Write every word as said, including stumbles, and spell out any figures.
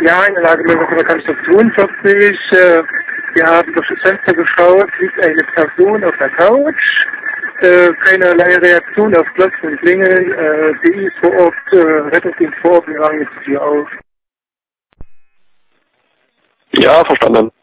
Ja, in der Lage, was kann ich das tun? vierzig, äh, wir haben durch das Fenster geschaut, liegt eine Person auf der Couch, äh, keinerlei Reaktion auf Klopfen und Klingeln, äh, D I ist vor Ort, äh, Rettungsdienst vor Ort, wir machen jetzt die Tür auf. Ja, verstanden.